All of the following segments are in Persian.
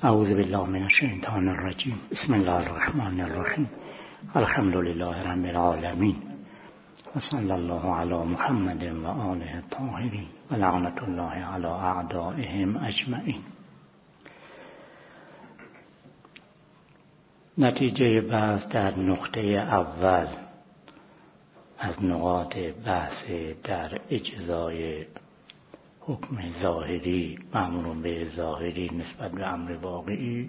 اعوذ بالله من الشیطان الرجیم. بسم الله الرحمن الرحیم. الحمد لله رب العالمین و صلی الله علی محمد و آله الطاهرین و لعنت الله علی اعدائهم اجمعین. نتیجه بحث در نقطه اول از نقاط بحث در اجزای حکم ظاهری، مأمور به ظاهری نسبت به امر واقعی.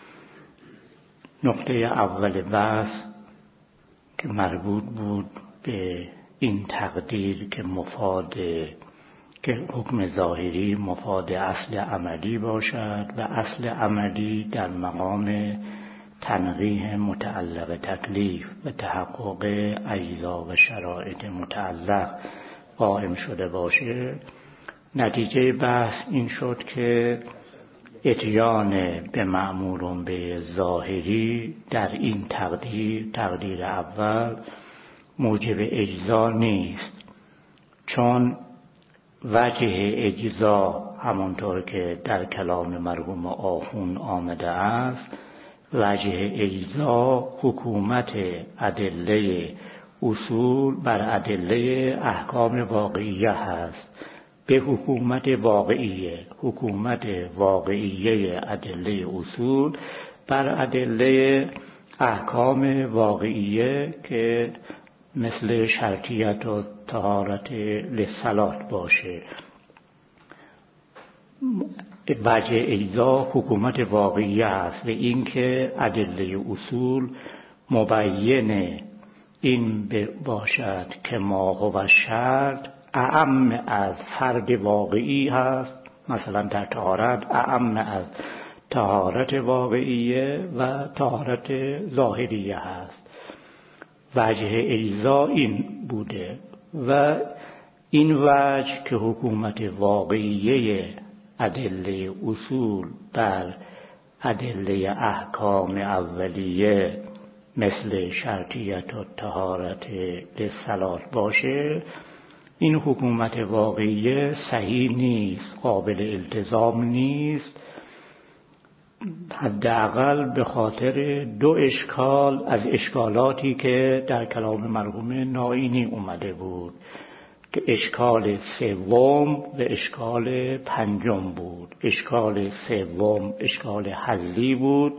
نقطه اول بحث که مربوط بود به این تقدیر که مفاد که حکم ظاهری مفاد اصل عملی باشد و اصل عملی در مقام تنقیح متعلق تکلیف و تحقق اجزا و شرایط متعلق قائم شده باشه. نتیجه بحث این شد که اتیان به مأمور به ظاهری در این تقدیر اول موجب اجزا نیست، چون وجه اجزا همانطور که در کلام مرحوم آخوند آمده است، وجه اجزا حکومت ادله اصول بر ادله احکام واقعیه هست. به حکومت واقعیه ادله اصول بر ادله احکام واقعیه که مثل شرطیت و طهارت للصلات باشه. وجه اجزا حکومت واقعیه است و این که ادله اصول مبین این باشد که ما هو شرط اعم از فرد واقعی هست، مثلا در طهارت اعم از طهارت واقعیه و طهارت ظاهریه هست. وجه اجزا این بوده و این وجه که حکومت واقعیه ادله اصول بر ادله احکام اولیه مثل شرطیت و طهارت للصلات باشه، این حکومت واقعیه صحیح نیست، قابل التزام نیست، حداقل به خاطر دو اشکال از اشکالاتی که در کلام مرحوم نائینی اومده بود که اشکال سوم و اشکال پنجم بود. اشکال سوم اشکال حضی بود،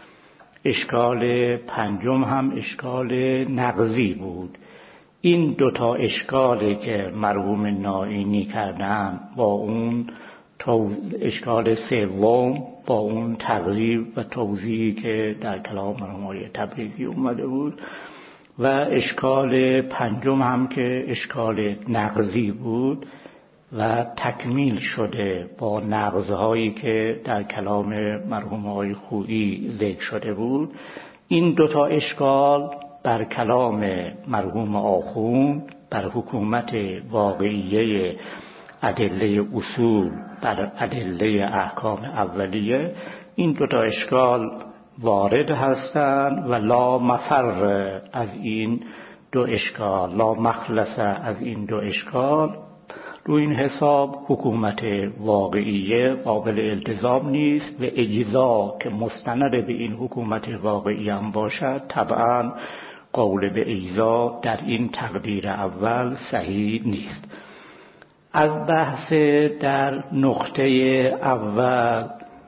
اشکال پنجم هم اشکال نقضی بود. این دوتا اشکالی که مرحوم نائینی کردن با اون اشکال سوم با اون تقریب و توضیحی که در کلام مرحوم تبریزی اومده بود و اشکال پنجم هم که اشکال نقضی بود و تکمیل شده با نقضهایی که در کلام مرحوم آقای خویی ذکر شده بود. این دوتا اشکال بر کلام مرحوم آخوند بر حکومت واقعیه ادله اصول بر ادله احکام اولیه، این دوتا اشکال وارد هستند و لا مفر از این دو اشکال، لا مخلص از این دو اشکال. رو این حساب حکومت واقعیه قابل التزام نیست و اجزا که مستند به این حکومت واقعی هم باشد طبعا قول به اجزا در این تقدیر اول صحیح نیست. از بحث در نقطه اول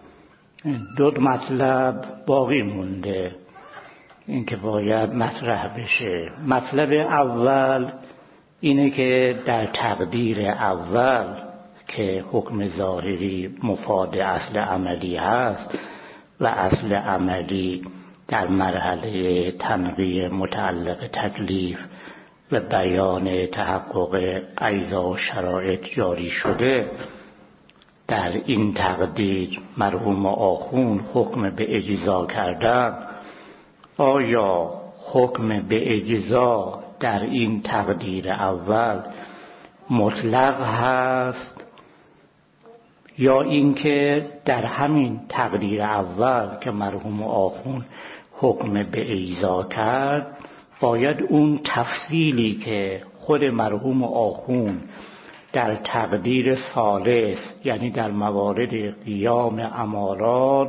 دو مطلب باقی مونده این که باید مطرح بشه. مطلب اول اینه که در تقدیر اول که حکم ظاهری مفاد اصل عملی هست و اصل عملی در مرحله تنقیح متعلق تکلیف و بیان تحقق اجزا و شرایط جاری شده، در این تقدیر مرحوم آخوند حکم به اجزا کردن. آیا حکم به اجزا در این تقدیر اول مطلق هست یا اینکه در همین تقدیر اول که مرحوم آخوند حکم به اجزا کرد باید اون تفصیلی که خود مرحوم آخوند در تقدیر ثالث یعنی در موارد قیام امارات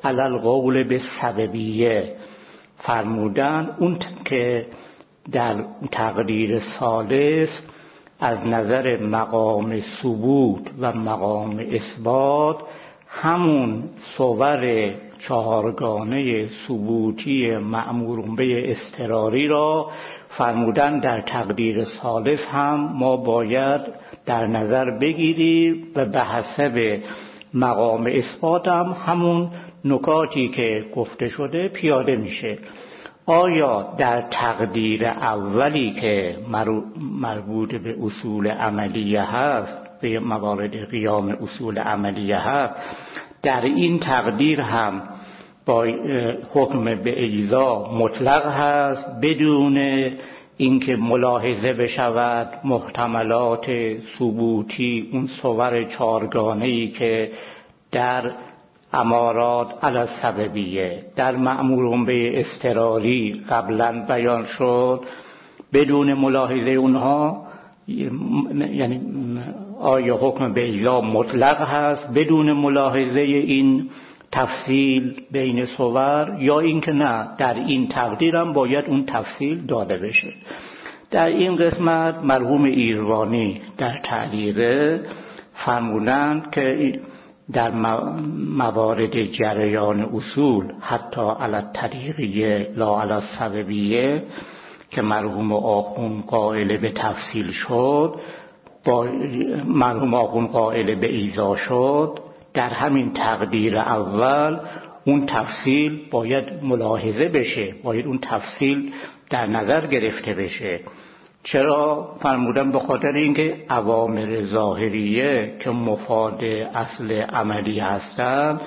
علی القول به سببیه فرمودن، اون که در تقدیر ثالث از نظر مقام ثبوت و مقام اثبات همون صور چهارگانه ثبوتی مأمور به اضطراری را فرمودن در تقدیر ثالث هم ما باید در نظر بگیریم و به حسب مقام اثبات هم همون نکاتی که گفته شده پیاده میشه. آیا در تقدیر اولی که مربوط به اصول عملیه هست، به موارد قیام اصول عملیه هست، در این تقدیر هم با حکم به اجزا مطلق هست بدون اینکه ملاحظه بشود محتملات ثبوتی اون صور چارگانه‌ای که در امارات علی السببیه در مأمور به اضطراری قبلا بیان شد بدون ملاحظه اونها؟ یعنی آیا حکم به اجزا مطلق هست بدون ملاحظه این تفصیل بین صور، یا اینکه نه در این تقدیرم باید اون تفصیل داده بشه؟ در این قسمت مرحوم ایروانی در تعلیقه فرمودند که در موارد جریان اصول حتی علی الطریقیه لا علی السببیه که مرحوم آخوند قائل به تفصیل شد، با مرحوم آخوند قائل به ایضاح شد، در همین تقدیر اول اون تفصیل باید ملاحظه بشه، باید اون تفصیل در نظر گرفته بشه. چرا فرمودن؟ به خاطر اینکه اوامر ظاهریه که مفاد اصل عملی هستند،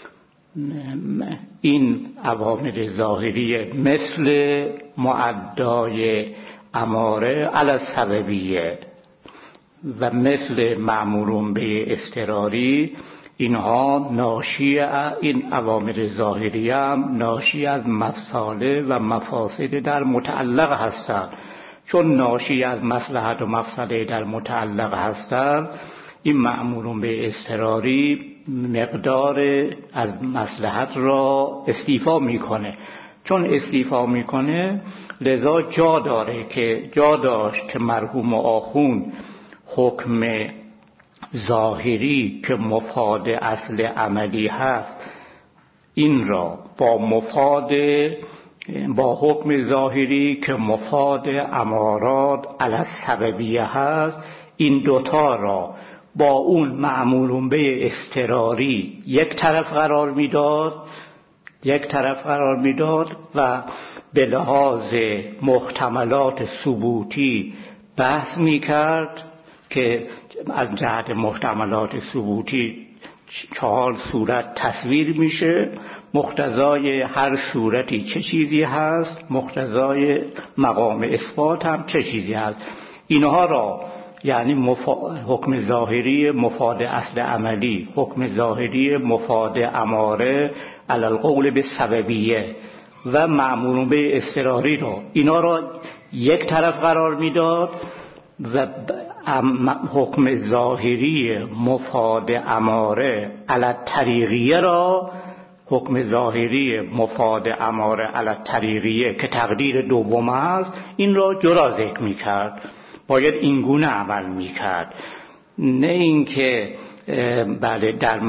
این اوامر ظاهریه مثل معدای اماره علی السببیه و مثل مأمورون به اضطراری، اینها ناشی این اوامر ظاهریه هم ناشی از مصالح و مفاسد در متعلق هستند. چون ناشی از مصلحت و مفسده در متعلق هستند، این مأمورون به اضطراری مقدار از مصلحت را استیفا میکنه. چون استیفا میکنه لذا جا داشت که مرحوم آخوند حکم ظاهری که مفاد اصل عملی هست این را با حکم ظاهری که مفاد امارات علی السببیه هست، این دوتا را با اون مأمورون به اضطراری یک طرف قرار میداد و به لحاظ محتملات ثبوتی بحث میکرد که از جهت محتملات ثبوتی 4 صورت تصویر میشه، مقتضای هر صورتی چه چیزی هست، مقتضای مقام اثبات هم چه چیزی هست. اینها را یعنی حکم ظاهری مفاد اصل عملی، حکم ظاهری مفاد اماره علی القول به سببیه و مأمورون به اضطراری را، اینا را یک طرف قرار میداد و حکم ظاهری مفاد اماره علی الطریقیه را، حکم ظاهری مفاد اماره علی الطریقیه که تقدیر دوم است، این را جدا ذکر میکرد. باید این گونه عمل میکرد، نه اینکه بله در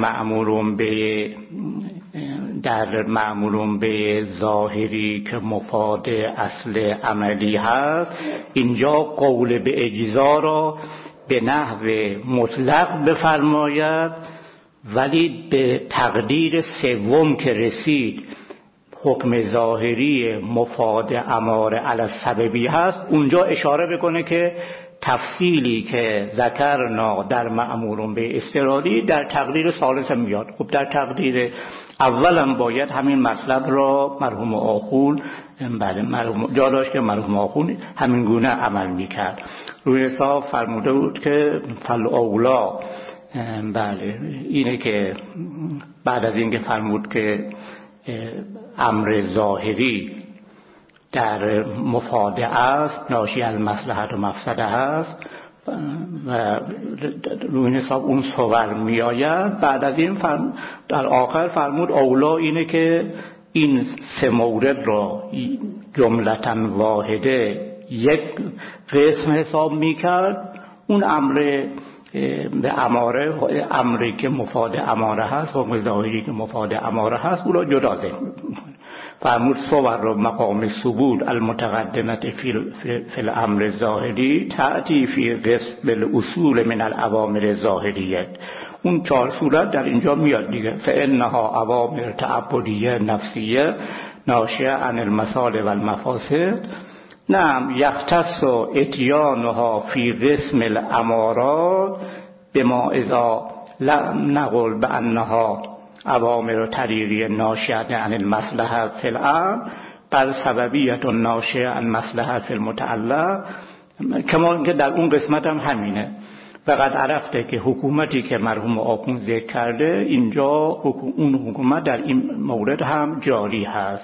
مأمورون به ظاهری که مفاد اصل عملی هست اینجا قول به اجزا را به نحو مطلق بفرماید، ولی به تقدیر سوم که رسید حکم ظاهری مفاد اماره علی السببی هست، اونجا اشاره بکنه که تفصیلی که ذکرنا در مأمورون به اضطراری در تقدیر ثالث میاد. خب در تقدیر اولم باید همین مطلب را مرحوم آخوند جا داشت که مرحوم آخوند همین گونه عمل میکرد. روی حساب فرموده بود که فالاولا، بله اینه که بعد از اینکه فرمود که امر ظاهری در مفاد است، ناشی از مصلحت و مفسده است، و روی حساب اون صور می آید. بعد از این در آخر فرمود اولا اینه که این سه مورد را جملتاً واحده یک قسم حساب می کرد. اون امر به اماره، امری که مفاد اماره هست، حکم ظاهری که مفاد اماره هست، او را جدا ذکر فرمود. صور را مقام ثبوت المتقدمت فی الامر ظاهری تأتی فی قسم بالاصول من الاوامر ظاهریه. اون 4 صورت در اینجا میاد دیگه. فانها اوامر تعبدیه نفسیه ناشئه عن المصالح و المفاسد. نعم یختص اتیانها فی قسم الامارات بما اذا لم نقل بانها اوامر طریقیه ناشئه عن المصلحه فی الامر بل سببیت ناشئه عن مصلحه فی المتعلق. کما که در اون قسمت هم همینه. فقط عرفته که حکومتی که مرحوم آخوند ذکر کرده اینجا اون حکومت در این مورد هم جاری هست.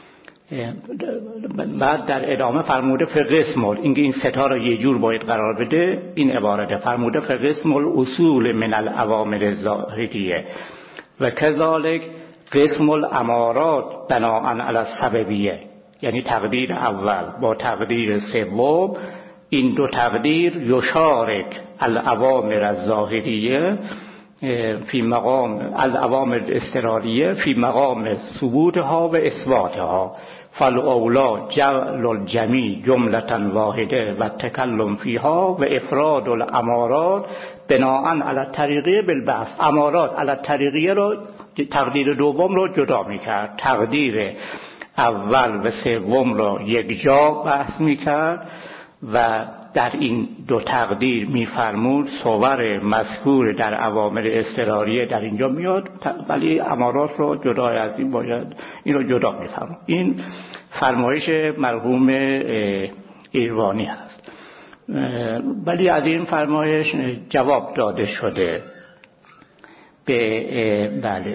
بعد در ادامه فرموده فقسم اینکه این ستا را یه جور باید قرار بده. این عبارت فرموده فقسم الاصول من الاوامر الظاهریه و کذالک قسم الامارات بناء علی السببیه. یعنی تقدیر اول با تقدیر سوم، این دو تقدیر یشارک الاوامر الظاهریه فی مقام الاوامر الاضطراریه فی مقام ثبوتها و اثباتها. فالاولا جعل الجمیع جملة واحده و تکلم فیها و افراد الامارات بناء علی الطریقیه بالبحث. امارات علی الطریقیه رو تقدیر دوم رو جدا میکرد، تقدیر اول و سوم رو یک جا بحث میکرد و در این دو تقدیر میفرمود صور مذکور در اوامر اضطراریه در اینجا میاد، ولی امارات رو جدا از این باید این رو جدا میفرمود. این فرمایش مرحوم ایروانی هست. ولی از این فرمایش جواب داده شده به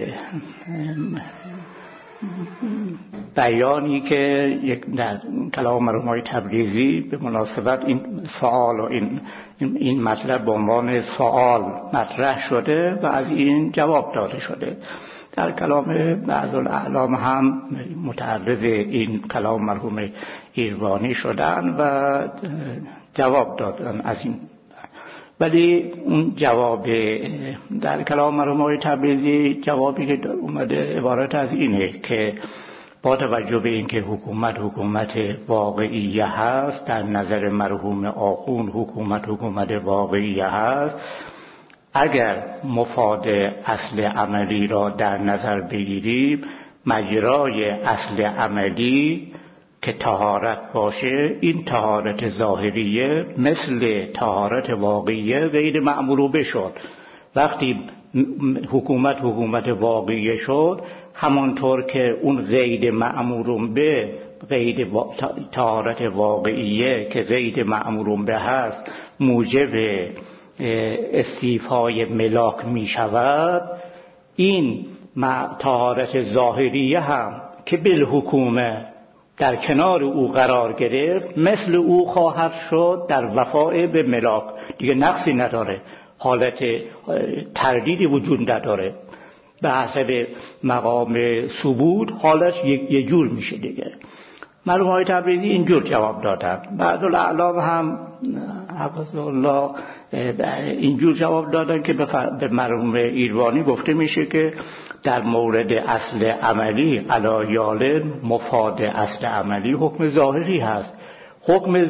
بیانی که در کلام مرحوم تبریزی به مناسبت این سوال و این مطلب به عنوان سوال مطرح شده و از این جواب داده شده. در کلام بعض الاعلام هم متعرض این کلام مرحوم ایروانی شدن و جواب دادن از این. ولی اون جواب در کلام مرحوم تبریزی جوابی که اومده عبارت از اینه که با توجه به اینکه حکومت واقعیه هست، در نظر مرحوم آخوند حکومت واقعیه هست، اگر مفاد اصل عملی را در نظر بگیریم، مجرای اصل عملی که طهارت باشه، این طهارت ظاهریه مثل طهارت واقعیه غیر معموله شد. وقتی حکومت واقعیه شد، همانطور که اون غیر معمول به غیر طهارت واقعیه که غیر معمول به هست موجب استیفای ملاک می شود، این طهارت ظاهریه هم که بالحکومه در کنار او قرار گرفت مثل او خواهد شد در وفای به ملاک. دیگه نقصی نداره، حالت تردیدی وجود نداره. به حسب مقام ثبوت حالش یه جور میشه دیگه. مرحوم های تبریزی اینجور جواب دادن. بعض الاعلام هم حفظه الله اینجور جواب دادن که به مرحوم ایروانی گفته میشه که در مورد اصل عملی علایال مفاد اصل عملی حکم ظاهری هست. حکم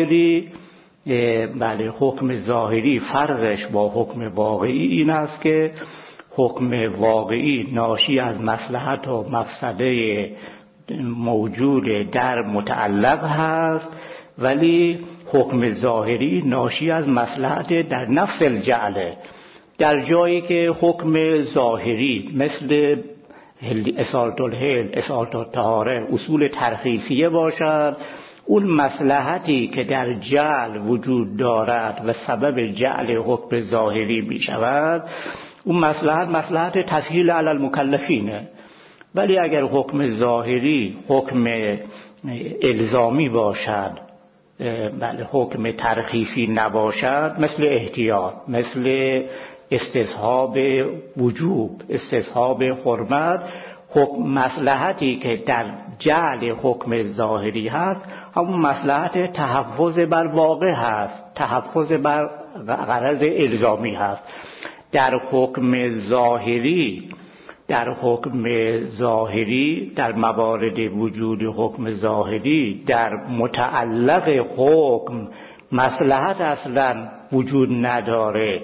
ظاهری فرقش با حکم واقعی این است که حکم واقعی ناشی از مصلحت و مفسده موجود در متعلق هست، ولی حکم ظاهری ناشی از مصلحت در نفس الجعله. در جایی که حکم ظاهری مثل اصالت الحل، اصالت الطهاره، اصول ترخیصیه باشد، اون مصلحتی که در جعل وجود دارد و سبب جعل حکم ظاهری می شود، اون مصلحت تسهیل علی المکلفینه. ولی اگر حکم ظاهری حکم الزامی باشد، بله حکم ترخیصی نباشد، مثل احتیاط، مثل استصحاب وجوب، استصحاب حرمت، حکم مصلحتی که در جعل حکم ظاهری هست همون مصلحت تحفظ بر واقع هست، تحفظ بر غرض الزامی هست. در حکم ظاهری در موارد وجود حکم ظاهری در متعلق حکم مصلحت اصلا وجود نداره،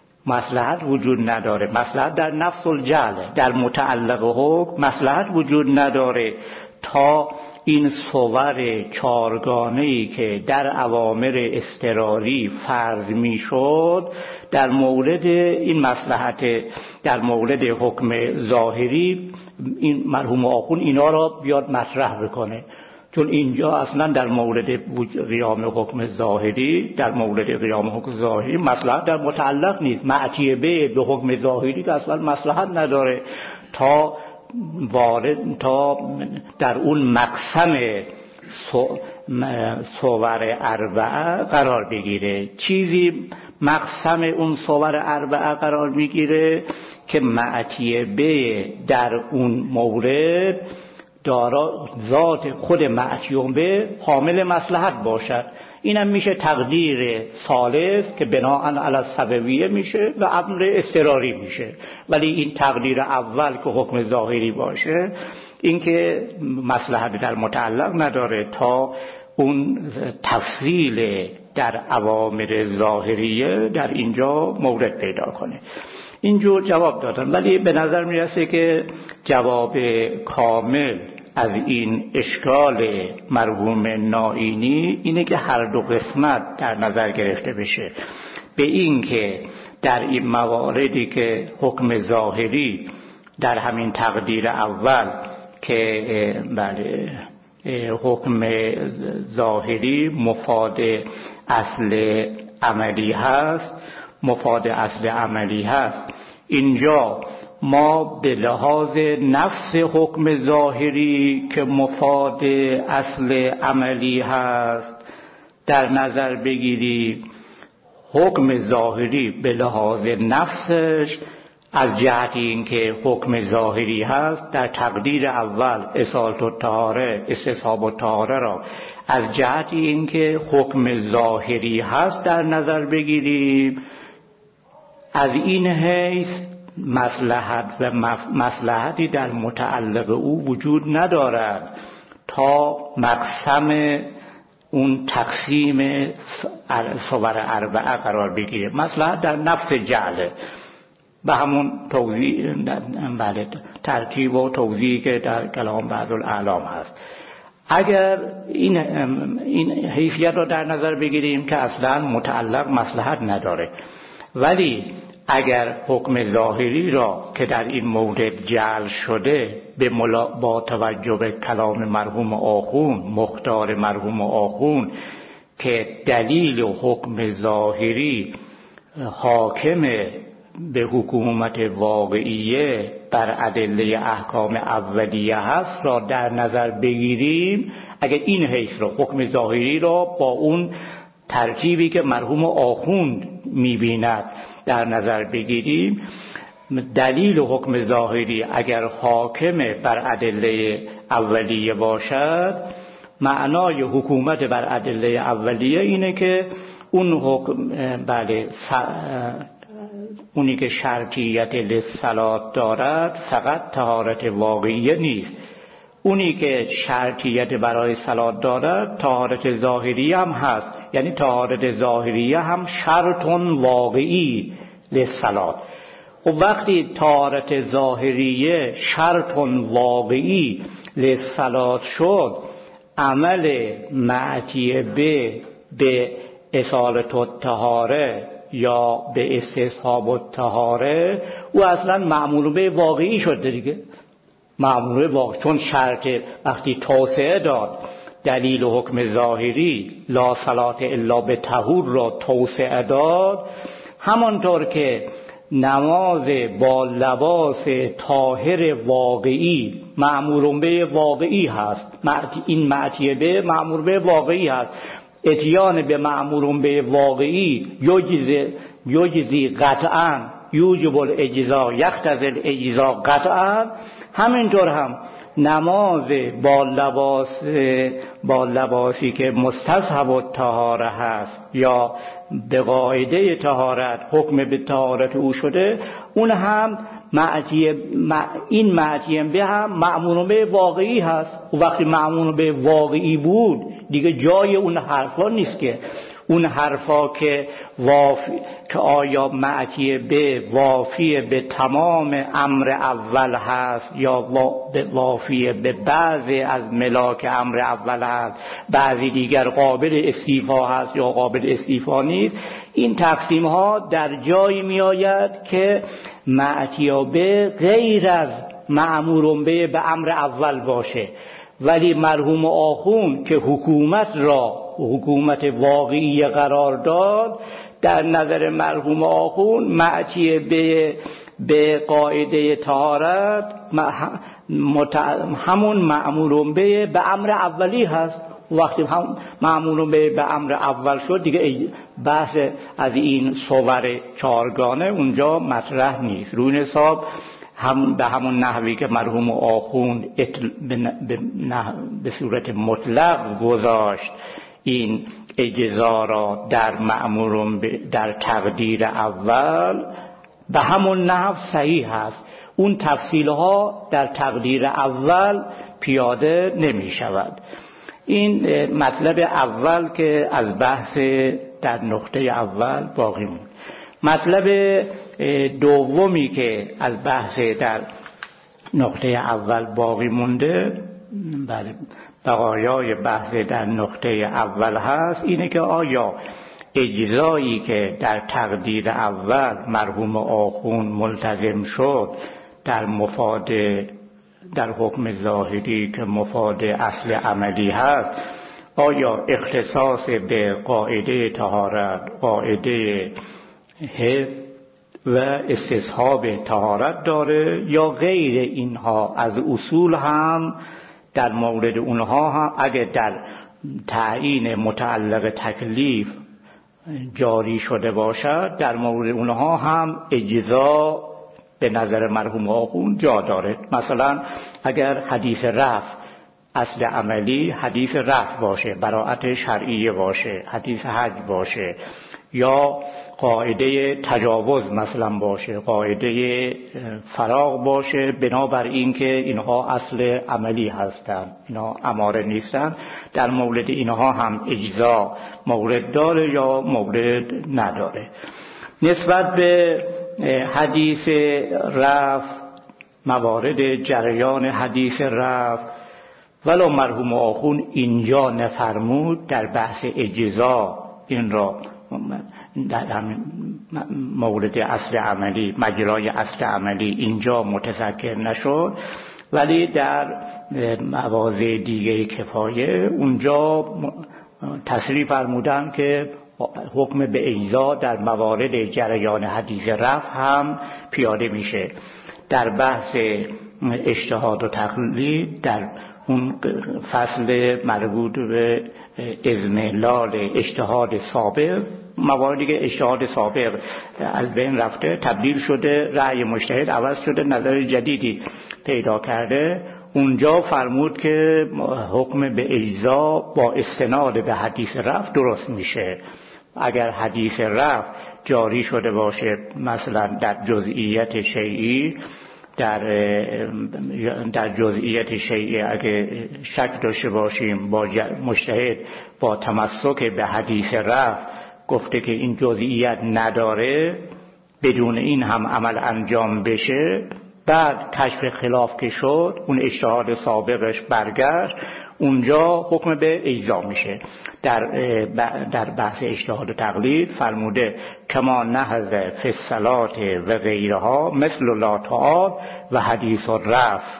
مصلحت در نفس الجعل، در متعلق حکم مصلحت وجود نداره تا این صور چارگانه‌ای که در اوامر اضطراری فرض میشد در مورد این مصلحت، در مورد حکم ظاهری این مرحوم آخوند اینا را بیاد مطرح بکنه، چون اینجا اصلا در مورد قیام حکم ظاهری، مصلحت در متعلق نیست، معطیه به حکم ظاهری که اصلا مصلحت نداره تا در اون مقسم صور اربعه قرار بگیره. چیزی مقسم اون صور اربعه قرار میگیره که معطیه به در اون مورد دارا ذات خود معطیون به حامل مصلحت باشد. اینم میشه تقدیر ثالث که بناء علی السببیه میشه و امر اضطراری میشه. ولی این تقدیر اول که حکم ظاهری باشه این که مصلحت در متعلق نداره تا اون تفصیل در اوامر ظاهریه در اینجا مورد پیدا کنه. اینجور جواب دادن، ولی به نظر میرسه که جواب کامل از این اشکال مرحوم نائینی اینه که هر دو قسمت در نظر گرفته بشه، به این که در این مواردی که حکم ظاهری در همین تقدیر اول که بله حکم ظاهری مفاد اصل عملی هست، اینجا ما به لحاظ نفس حکم ظاهری که مفاد اصل عملی هست در نظر بگیریم، حکم ظاهری به لحاظ نفسش از جهت این که حکم ظاهری هست در تقدیر اول اصالت الطهاره، استصحاب الطهاره را از جهت این که حکم ظاهری هست در نظر بگیریم، از این حیث مصلحتی در متعلق او وجود ندارد تا مقسم اون تقسیم صور اربعه قرار بگیره. مصلحت در نفس جعله به همون توضیح ترتیب و توضیحی که در کلام بعض الاعلام هست. اگر این حیثیت را در نظر بگیریم که اصلا متعلق مصلحت نداره، ولی اگر حکم ظاهری را که در این مورد جعل شده با توجه به کلام مرحوم آخوند، مختار مرحوم آخوند که دلیل حکم ظاهری حاکم به حکومت واقعیه بر ادله احکام اولیه هست را در نظر بگیریم، اگر این حیث را حکم ظاهری را با اون ترتیبی که مرحوم آخوند می‌بیند در نظر بگیریم، دلیل حکم ظاهری اگر حاکم بر ادله اولیه باشد، معنای حکومت بر ادله اولیه اینه که اون حکم اونی که شرطیت للصلاة دارد فقط طهارت واقعیه نیست، اونی که شرطیت برای صلات دارد طهارت ظاهریه هم هست، یعنی طهارت ظاهریه هم شرط واقعی للصلاة. و وقتی طهارت ظاهریه شرط واقعی للصلاة شد، عمل معطی به اصالت الطهاره یا به استصحاب الطهاره او اصلا معمول به واقعی شده دیگه، معمول به واقعی، چون شرط وقتی توسعه داد دلیل حکم ظاهری لا صلاة الا به طهور را توسعه داد، همانطور که نماز با لباس طاهر واقعی معمول به واقعی هست، این معطیه به معمول به واقعی هست، اتیان به مأمور به واقعی یجزی قطعا یوجب الاجزا یقتضی الاجزا قطعا، همینطور هم نماز با لباسی که مستصحب الطهاره هست یا به قاعده طهارت حکم به طهارت او شده، اون هم این معطی به هم مأمور به واقعی هست. و وقتی مأمور به واقعی بود دیگه جای اون حرفا نیست که اون حرفا که آیا معطی به وافی به تمام امر اول هست یا وافی به بعضی از ملاک امر اول هست، بعضی دیگر قابل استیفا هست یا قابل استیفا نیست. این تقسیم ها در جایی می آید که معطی به غیر از مأمور به امر اول باشه، ولی مرحوم آخوند که حکومت واقعی قرار داد، در نظر مرحوم آخوند معطی به قاعده طهارت همون مأمور به امر اولی هست. وقتی هم مأمور به امر اول شد دیگه بحث از این صور چارگانه اونجا مطرح نیست. روی حساب به همون نحوی که مرحوم آخوند به صورت مطلق گذاشت این اجزا را در مأمور در تقدیر اول، به همون نحو صحیح هست. اون تفصیلها در تقدیر اول پیاده نمی شود. این مطلب اول که از بحث در نقطه اول باقی موند. مطلب دومی که از بحث در نقطه اول باقی مونده، بقایای بحث در نقطه اول هست، اینه که آیا اجزایی که در تقدیر اول مرحوم آخوند ملتزم شد در حکم ظاهری که مفاد اصل عملی هست، آیا اختصاص به قاعده طهارت، قاعده حفظ و استصحاب طهارت داره یا غیر اینها از اصول هم در مورد اونها هم اگه در تعیین متعلق تکلیف جاری شده باشد، در مورد اونها هم اجزا به نظر مرحوم آخوند جا داره. مثلا اگر حدیث رفع اصل عملی حدیث رفع باشه، براءت شرعیه باشه، حدیث حج باشه، یا قاعده تجاوز مثلا باشه، قاعده فراغ باشه، بنابر این که اینها اصل عملی هستند، اینها اماره نیستند، در مورد اینها هم اجزا مورد داره یا مورد نداره. نسبت به حدیث رفع، موارد جریان حدیث رفع، ولو مرحوم آخوند اینجا نفرمود در بحث اجزا این را در مورد اصل عملی، مجرای اصل عملی اینجا متذکر نشد، ولی در مواضع دیگه کفایه اونجا تصریح فرمودن که حکم به اجزا در موارد جریان حدیث رفع هم پیاده میشه. در بحث اجتهاد و تقلید در اون فصل مربوط به اذنلال اجتهاد سابق، مواردی که اجتهاد سابق از بین رفته، تبدیل شده، رأی مجتهد عوض شده، نظر جدیدی پیدا کرده، اونجا فرمود که حکم به اجزا با استناد به حدیث رفع درست میشه. اگر حدیث رفع جاری شده باشه مثلا در جزئیت شیئی، در جزئیت شیئی اگه شک داشته باشیم، با مجتهد با تمسک به حدیث رفع گفته که این جزئیت نداره، بدون این هم عمل انجام بشه، بعد کشف خلاف که شد، اون اجتهاد سابقش برگشت، اونجا حکم به اجزا میشه. در بحث اجتهاد و تقلید فرموده کما نهض فی الصلات و غیرها مثل لا تعال و حدیث الرفع،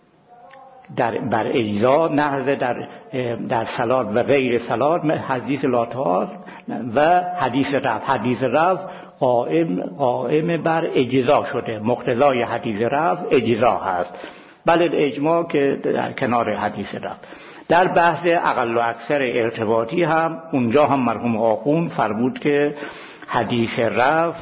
بر اجزا نهض در صلات و غیر صلات حدیث لا تعال و حدیث رفع. حدیث رفع قائم بر اجزا شده، مقتضای حدیث رفع اجزا هست، بله اجماع که در کنار حدیث رفع. در بحث اقل و اکثر ارتباطی هم اونجا هم مرحوم آخوند فرمود که حدیث رفع،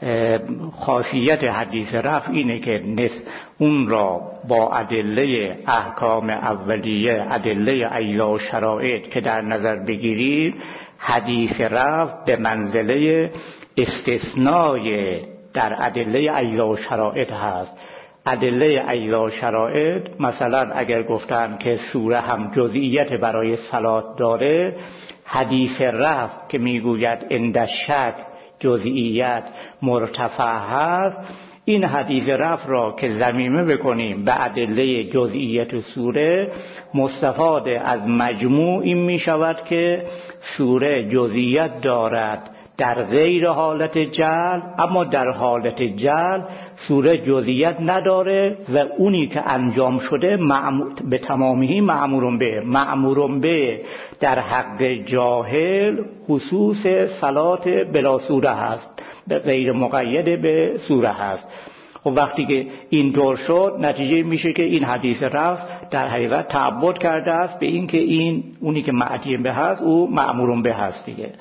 خاصیت حدیث رفع اینه که اون را با ادله احکام اولیه، ادله اجزا و شرایط که در نظر بگیرید، حدیث رفع به منزله استثنای در ادله اجزا و شرایط هست. ادله اجزا و شرایط مثلا اگر گفتن که سوره هم جزئیت برای صلات داره، حدیث رفع که میگوید عند شک جزئیت مرتفع هست، این حدیث رفع را که ضمیمه بکنیم به ادله جزئیت سوره، مستفاد از مجموع این می شود که سوره جزئیت دارد در غیر حالت جعل، اما در حالت جعل سوره جزئیت نداره و اونی که انجام شده به تمامی مأمورون به در حق جاهل خصوص صلات بلا سوره هست، غیر مقید به سوره هست. و وقتی که این طور شد، نتیجه میشه که این حدیث رفع در حقیقت تعبد کرده است به این که این اونی که معتیم به هست او مأمورون به هست دیگه،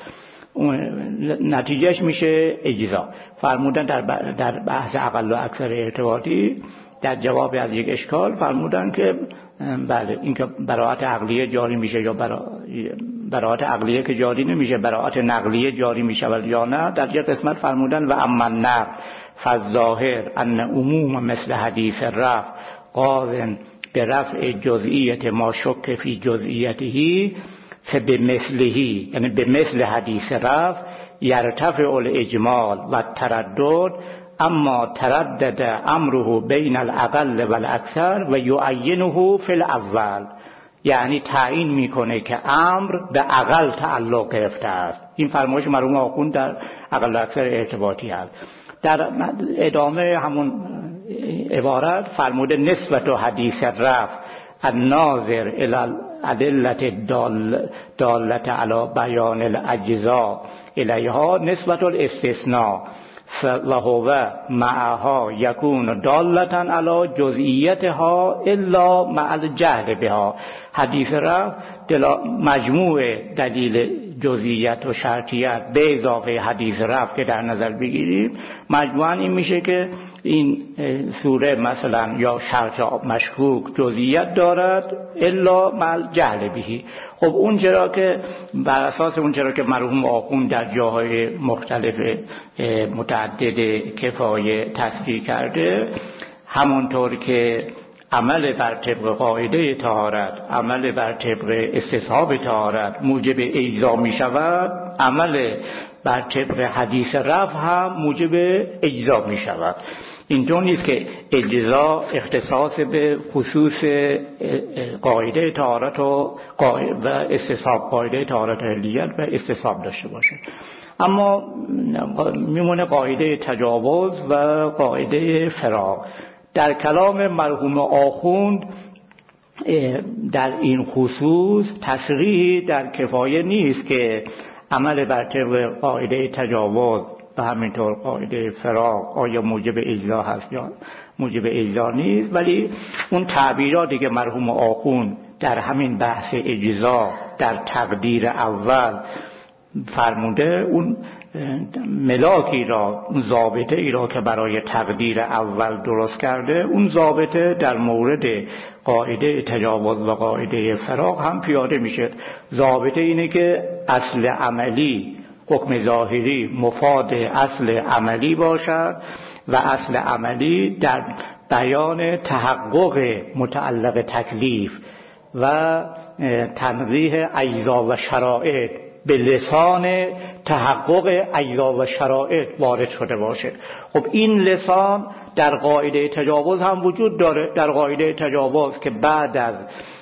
نتیجهش میشه اجزا. فرمودن در بحث اقل و اکثر ارتباطی در جواب از یک اشکال فرمودن که بله این که براءت عقلیه جاری میشه یا براءت عقلیه که جاری نمیشه، براءت نقلیه جاری میشه یا نه. در یک قسمت فرمودن و اما النقل فالظاهر ان عموم مثل حدیث رفع قاضٍ به رفع جزئیت ما شک فی جزئیته فبمثله، یعنی به مثل حدیث رفع یرتفع الاجمال و تردد، اما تردد امره بین الاقل و الاکثر و یعینه فی الاول، یعنی تعیین میکنه که امر به اقل تعلق گرفته است. این فرمایش مرحوم آخوند در اقل و اکثر ارتباطی است. در ادامه همون عبارت فرموده نسبت حدیث رفع الناظر الی الادله دالة علی بیان الاجزاء الیها نسبت الاستثناء و هو معها یکون دالة علی جزئیتها الا مع الجهل بها. حدیث رفع مجموع دلیل جزئیت و شرطیت به اضافه حدیث رفع که در نظر بگیریم، مجموعاً این میشه که این سوره مثلا یا شرط مشکوک جزئیت دارد الا مع الجهل بهی. خب اون چرا که بر اساس اون چرا که مرحوم آخوند در جاهای مختلف متعدد کفایه تذکیر کرده، همونطور که عمل بر طبق قاعده طهارت، عمل بر طبق استصحاب طهارت موجب اجزا می شود، عمل بر طبق حدیث رفع هم موجب اجزا می شود. اینطور نیست که اجزا اختصاص به خصوص قاعده طهارت و استصحاب، قاعده طهارت علیت و استصحاب داشته باشه، اما میمونه قاعده تجاوز و قاعده فراغ. در کلام مرحوم آخوند در این خصوص تصریح در کفایه نیست که عمل بر طبق قاعده تجاوز و همینطور قاعده فراغ آیا موجب اجزا هست یا موجب اجزا نیست، ولی اون تعبیراتی که مرحوم آخوند در همین بحث اجزا در تقدیر اول فرموده، اون ملاکی را، ضابطه ای را که برای تقدیر اول درست کرده، اون ضابطه در مورد قاعده تجاوز و قاعده فراغ هم پیاده میشه. ضابطه اینه که اصل عملی، حکم ظاهری مفاد اصل عملی باشد و اصل عملی در بیان تحقق متعلق تکلیف و تنزیه اجزا و شرایط به لسان تحقق اجزا و شرایط وارد شده باشه. خب این لسان در قاعده تجاوز هم وجود داره. در قاعده تجاوز که بعد از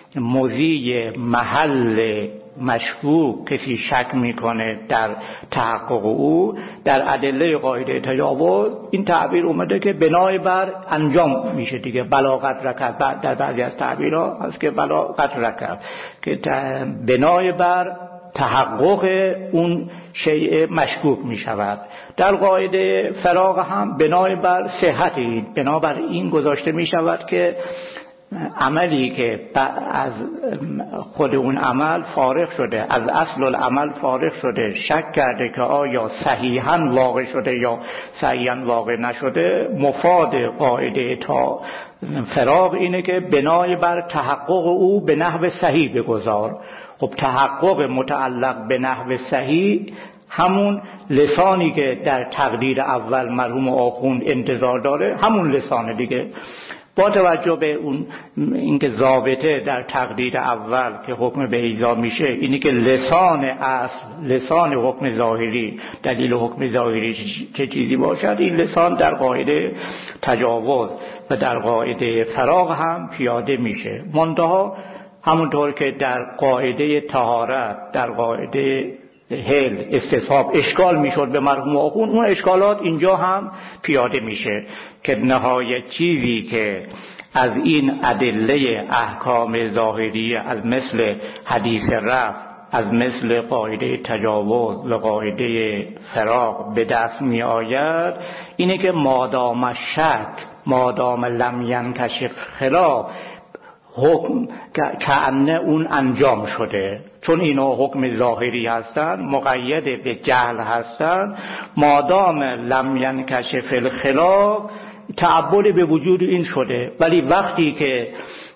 مضی محل مشکوک کسی شک میکنه در تحقق او، در ادله قاعده تجاوز این تعبیر اومده که بنای بر انجام میشه دیگه، بلاغت رکب. در بعضی از تعبیرها هست که بلاغت رکب که بنای بر تحقق اون شیء مشکوک می شود. در قاعده فراغ هم بنای بر صحت، بنابر این گذاشته می شود که عملی که از خود اون عمل فارغ شده، از اصل العمل فارغ شده، شک کرده که آیا صحیحاً واقع شده یا صحیحاً واقع نشده، مفاد قاعده تا فراغ اینه که بنای بر تحقق او به نحو صحیح بگذار. خب تحقق متعلق به نحو صحیح همون لسانی که در تقدیر اول مرحوم آخوند انتظار داره، همون لسانه دیگه. با توجه به اون اینکه ضابطه در تقدیر اول که حکم به ایجا میشه اینی که لسان اصل، لسان حکم ظاهری، دلیل حکم ظاهری چه چیزی باشد، این لسان در قاعده تجاوز و در قاعده فراغ هم پیاده میشه. منتها همونطور که در قاعده طهارت، در قاعده حل استصحاب اشکال میشد به مرحوم آخوند، اون اشکالات اینجا هم پیاده میشه که نهایت چیزی که از این ادله احکام ظاهری، از مثل حدیث رفع، از مثل قاعده تجاوز و قاعده فراغ به دست می آید اینه که مادام شک، مادام لم ینکشف خلاف، حکم کأنه اون انجام شده، چون اینا حکم ظاهری هستن، مقید به جهل هستن، مادام لم ینکشف الخلاف تعبد به وجود این شده. ولی وقتی که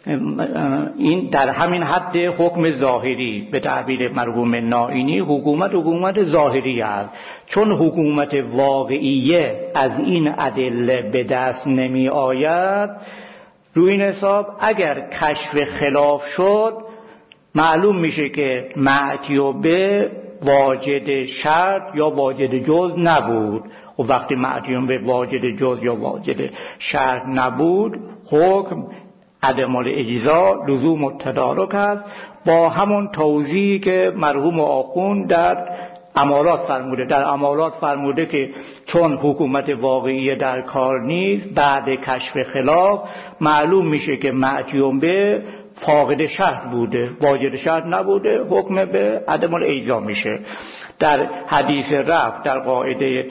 این در همین حد حکم ظاهری، به تعبیر مرحوم نائینی، حکومت ظاهری است، چون حکومت واقعیه از این ادله به دست نمی آید، روی این حساب اگر کشف خلاف شد معلوم میشه که معتیوبه واجد شرط یا واجد جز نبود. و وقتی معتیوبه واجد جز یا واجد شرط نبود، حکم عدم الاجزا لزوم التدارک است، با همون توضیحی که مرحوم آخوند در امارات فرموده. در امارات فرموده که چون حکومت واقعی در کار نیست، بعد کشف خلاف معلوم میشه که معتیوبه فاقد شرط بوده، واجد شرط نبوده، حکم به عدم الاجزا میشه. در حدیث رفع، در قاعده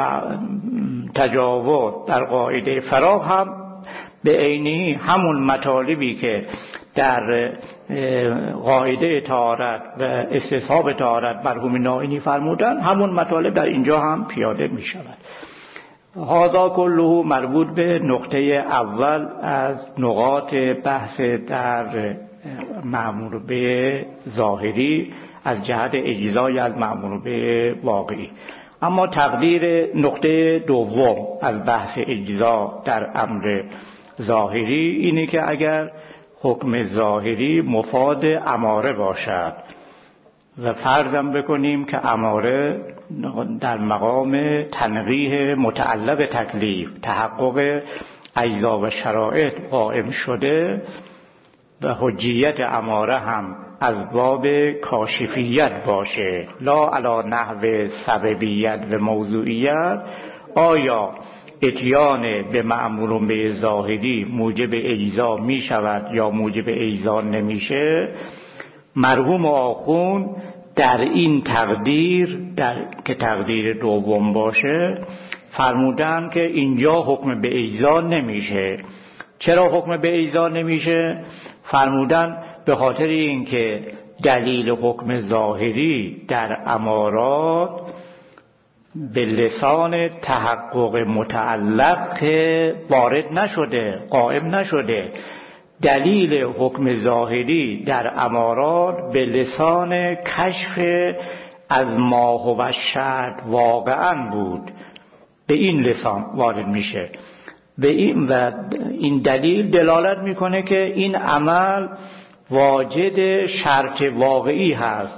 تجاوز، در قاعده فراغ هم به عینی همون مطالبی که در قاعده طهارت و استصحاب طهارت مرحوم نائینی فرمودن، همون مطالب در اینجا هم پیاده می شود. هذا کله مربوط به نقطه اول از نقاط بحث در مأمور به ظاهری از جهت اجزای از مأمور به واقعی. اما تقدیر نقطه دوم از بحث اجزا در امر ظاهری اینه که اگر حکم ظاهری مفاد اماره باشد و فرضم بکنیم که اماره در مقام تنقیح متعلق تکلیف، تحقق اجزا و شرایط قائم شده و حجیت اماره هم از باب کاشفیت باشه، لا علی نحو سببیت و موضوعیت، آیا اتیان به مأمور به ظاهری موجب اجزا می شود یا موجب اجزا نمیشه؟ مرحوم آخوند در این تقدیر، که تقدیر دوم باشه، فرمودن که اینجا حکم به اجزا نمیشه. چرا حکم به اجزا نمیشه؟ فرمودن به خاطر اینکه دلیل حکم ظاهری در امارات به لسان تحقق متعلق وارد نشده، قائم نشده. دلیل حکم ظاهری در امارات به لسان کشف از ما هو شرط واقعا بود، به این لسان وارد میشه. به این و این دلیل دلالت میکنه که این عمل واجد شرط واقعی هست،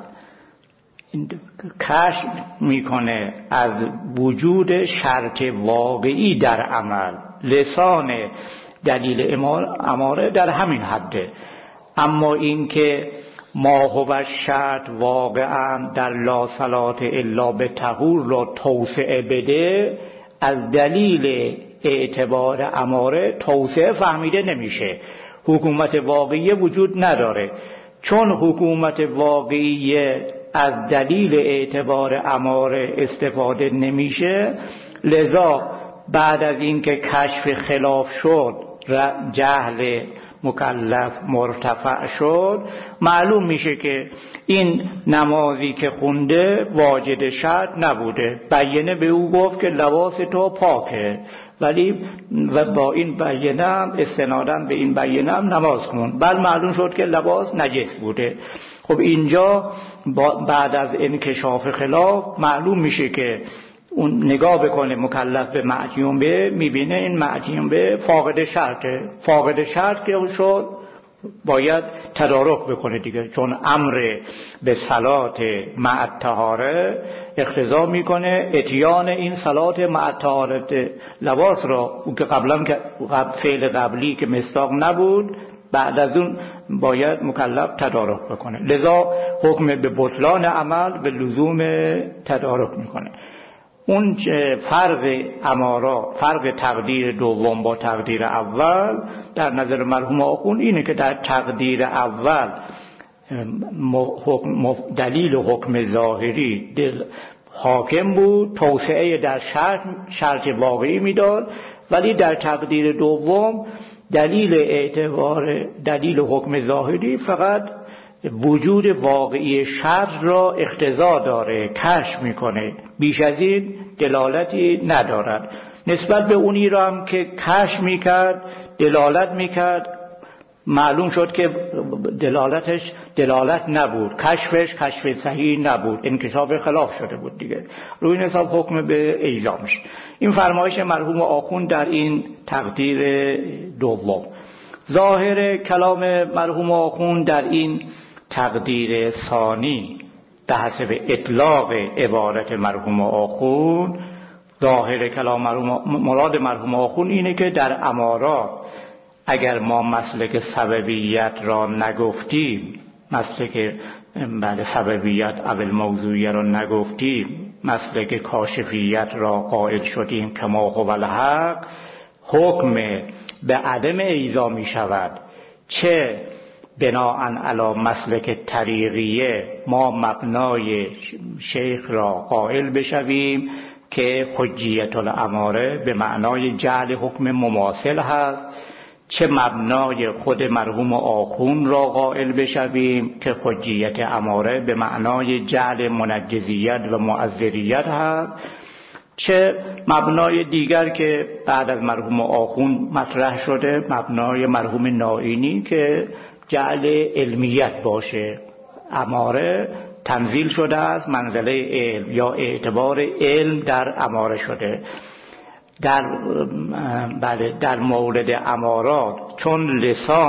کشف میکنه از وجود شرط واقعی در عمل. لسان دلیل اماره در همین حده. اما این که ما هو شرط واقعا در لا صلاة الا به طهور را توسعه بده، از دلیل اعتبار اماره توسعه فهمیده نمیشه. حکومت واقعی وجود نداره. چون حکومت واقعی از دلیل اعتبار اماره استفاده نمیشه، لذا بعد از اینکه کشف خلاف شد، جهل مکلف مرتفع شد، معلوم میشه که این نمازی که خونده واجد شرط نبوده. بینه به او گفت که لباس تو پاکه، ولی و با این بینه هم استناداً به این بینه هم نماز خون، بل معلوم شد که لباس نجس بوده. خب اینجا بعد از انکشاف خلاف معلوم میشه که اون نگاه بکنه مکلف به معجیوبه، میبینه این معجیوبه فاقد شرطه. فاقد شرط که شد باید تدارک بکنه دیگه، چون امر به صلات مع طهاره اقتضا میکنه اتیان این صلات مع طهارت لباس را، اون که قبلا فعل قبلی که مصداق نبود، بعد از اون باید مکلف تدارک بکنه. لذا حکم به بطلان عمل به لزوم تدارک میکنه. اون فرق امارا، فرق تقدیر دوم با تقدیر اول در نظر مرحوم آخوند اینه که در تقدیر اول دلیل حکم ظاهری حاکم بود، توسعه در شرط واقعی میداد، ولی در تقدیر دوم دلیل حکم ظاهری فقط وجود واقعی شرط را اقتضا داره، کشف میکنه، بیش از این دلالتی ندارد. نسبت به اونی را هم که کشف میکرد، دلالت میکرد، معلوم شد که دلالت نبود، کشف صحیح نبود، انکشاف خلاف شده بود دیگه، روی این حساب حکم به اجزا میشه. این فرمایش مرحوم آخوند در این تقدیر دوم. ظاهر کلام مرحوم آخوند در این تقدیر ثانی به حسب اطلاق عبارت مرحوم آخوند، ظاهر کلام مراد مرحوم آخوند اینه که در امارات اگر ما مسلک سببیت را نگفتیم، مسلک سببیت اول موضوعیت را نگفتیم، مسلک کاشفیت را قائل شدیم که ما هو الحق، حکم به عدم ایذا می شود. چه بناءً علی مسلک طریقیه ما مبنای شیخ را قائل بشویم که حجیت الاماره به معنای جعل حکم مماثل هست، چه مبنای خود مرحوم آخوند را قائل بشویم که حجیت اماره به معنای جعل منجزیت و معذریت هست، چه مبنای دیگر که بعد از مرحوم آخوند مطرح شده، مبنای مرحوم نائینی که جعل علمیت باشه. اماره تنزیل شده است منزله علم یا اعتبار علم در اماره شده. در مورد امارات چون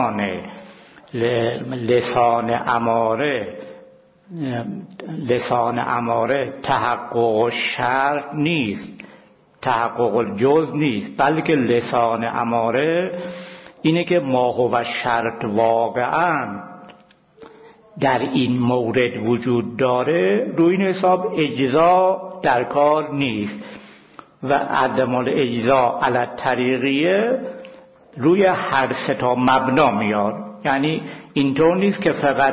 لسان اماره تحقق شرط نیست، تحقق جز نیست، بلکه لسان اماره اینه که ما هو شرط واقعا در این مورد وجود داره، روی این حساب اجزا در کار نیست و عدم الاجزا علی الطریقیه روی هر سه تا مبنا میاد. یعنی اینطور نیست که فقط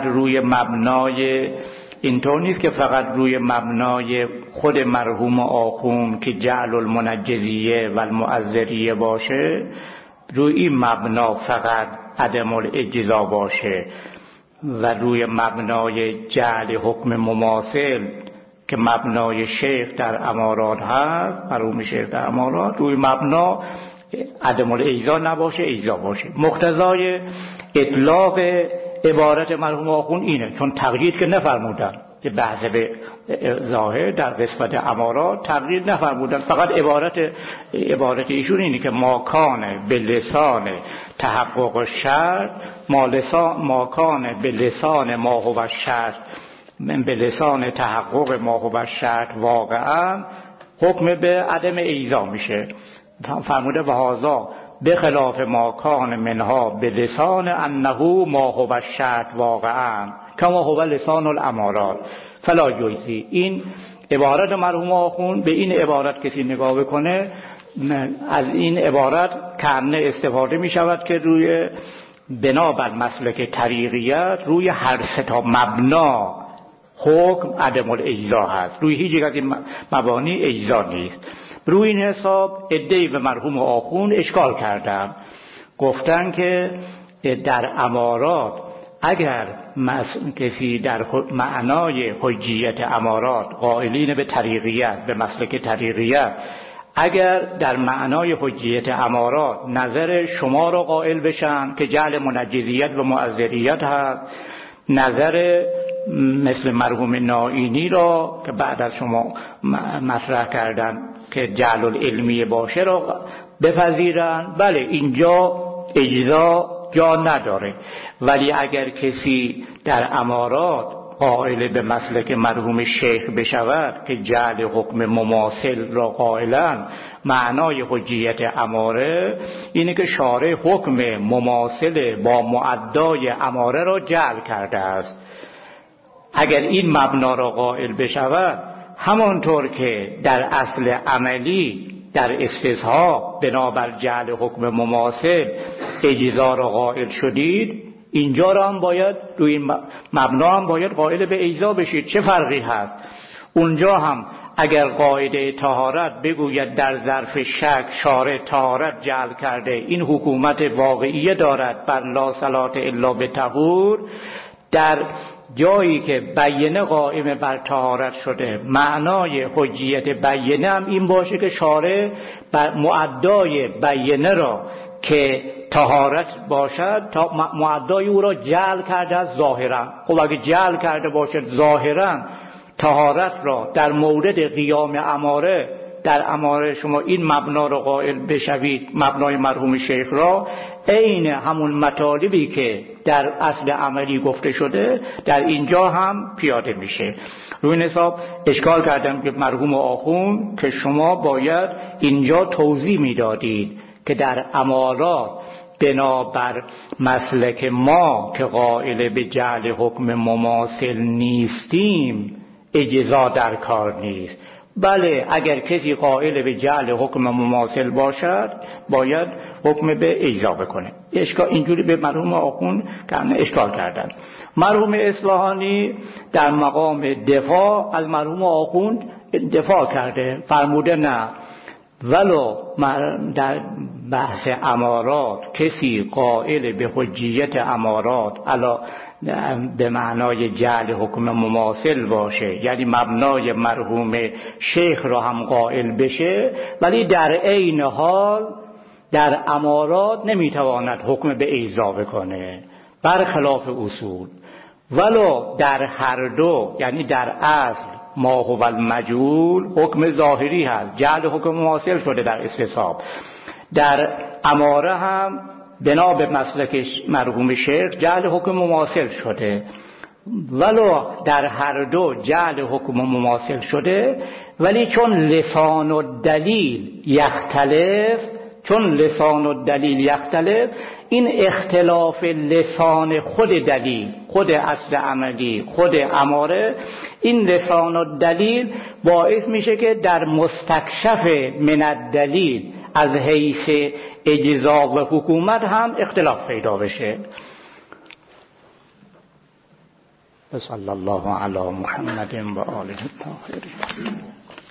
روی مبنای خود مرحوم آخوند که جعل المنجزیه و المعذریه باشه، روی این مبنا فقط عدم الاجزا باشه و روی مبنای جعل حکم مماثل که مبنای شیخ در امارات هست، مرحوم شیخ در امارات، روی مبنا عدم الاجزا نباشه، اجزا باشه. مقتضای اطلاق عبارت مرحوم آخوند اینه، چون تقیید که نفرمودن، بحث به ظاهر در قسمت امارات تقیید نفرمودن، فقط عبارت ایشون اینه که ما کانه به لسان تحقق شرط، ما کانه به لسان ما هو شرط، به لسان تحقق ما هو شرط واقعا حکم به عدم ایذا میشه. فرموده و هذا به خلاف ما کان منها به لسان انه ما هو شرط واقعا کما هو لسان الامارات فلا یجزی. این عبارت مرحوم آخوند، به این عبارت کسی نگاه بکنه، از این عبارت کنه استفاده می شود که روی بنابر مسلک طریقیت روی هر سه تا مبنا حکم عدم الاجزا هست، روی هیچ یک از این مبانی اجزا نیست. روی این حساب عده‌ای به مرحوم آخوند اشکال کردن، گفتن که در امارات اگر کسی در معنای حجیت امارات قائلین به طریقیت، به مسلک طریقیت، اگر در معنای حجیت امارات نظر شما را قائل بشن که جعل منجزیت و معذریت هست، نظر مثل مرحوم نائینی را که بعد از شما مطرح کردن که جعل العلمی باشه را بپذیرن، بله اینجا اجزا جا نداره. ولی اگر کسی در امارات قائل به مسلک مرحوم شیخ بشود که جعل حکم مماثل را قائلن، معنای حجیت اماره اینه که شارع حکم مماثل با معدای اماره را جعل کرده است. اگر این مبنا را قائل بشود، همانطور که در اصل عملی در استصحاب بنابر جعل حکم مماثل اجزا را قائل شدید، اینجا را هم باید روی این مبنا هم باید قائل به اجزا بشید. چه فرقی هست؟ اونجا هم اگر قاعده طهارت بگوید در ظرف شک شارع طهارت جعل کرده، این حکومت واقعیه دارد بر لا صلاة الا بطهور، در جایی که بیینه قائم بر طهارت شده، معنای حجیت بیینه هم این باشه که شارع بر معدای بیینه را که طهارت باشد تا معدای او را جعل کرده است ظاهرا. خب اگه جعل کرده باشد ظاهرا طهارت را در مورد قیام اماره، در اماره شما این مبنا را قائل بشوید، مبنای مرحوم شیخ را، عین همون مطالبی که در اصل عملی گفته شده در اینجا هم پیاده میشه. روی این حساب اشکال کردم که مرحوم آخوند که شما باید اینجا توضیح میدادید که در امارات بنابر مسلک ما که قائل به جعل حکم مماثل نیستیم اجزا در کار نیست. بله اگر کسی قائل به جعل حکم مماثل باشد باید حکم به اجزا بکنه. اشکال اینجوری به مرحوم آخوند اشکال کردن. مرحوم اصفهانی در مقام دفاع از مرحوم آخوند دفاع کرده، فرموده نه، ولو در بحث امارات کسی قائل به حجیت امارات علا به معنای جعل حکم مماثل باشه، یعنی مبنای مرحوم شیخ را هم قائل بشه، ولی در عین حال در امارات نمیتواند حکم به اجزا بکنه برخلاف اصول. ولو در هر دو، یعنی در اصل ما هو المجهول حکم ظاهری هست، جعل حکم مماثل شده در استصحاب، در اماره هم بنا به مسلک مرحوم شیخ جعل حکم مماثل شده. ولو در هر دو جعل حکم مماثل شده، ولی چون لسان الدلیل یختلف، چون لسان الدلیل یختلف، این اختلاف لسان خود دلیل، خود اصل عملی، خود اماره، این لسان الدلیل باعث میشه که در مستکشف من الدلیل از حیث اجزا و حکومت هم اختلاف پیدا بشه. صلی الله علی محمد و آله الطاهرین.